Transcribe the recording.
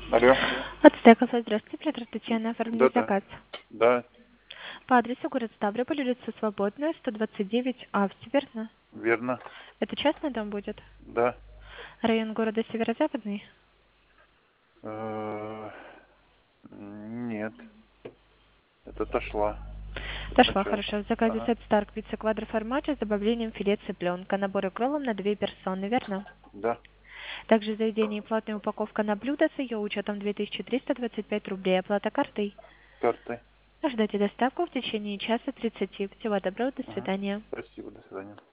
Алло. От Стекоса, здравствуйте, Петр Татьяна, оформили Да-да. заказ. Да, По адресу город Ставрополь, улица Свободная, 129А, все верно? верно. Это частный дом будет? Да. Район города Северо-Западный? Нет. Это отошла. Дошла, Сначала. хорошо. В заказе Ага. сет Старк пицца квадроформачо с добавлением филе цыпленка. Набор и кроллом на 2 персоны, верно? Да. Также заведение и платная упаковка на блюдо с ее учетом 2325 рублей. Оплата картой. Картой. Ждите доставку в течение часа 30. Всего доброго, до Ага. свидания. Спасибо. До свидания.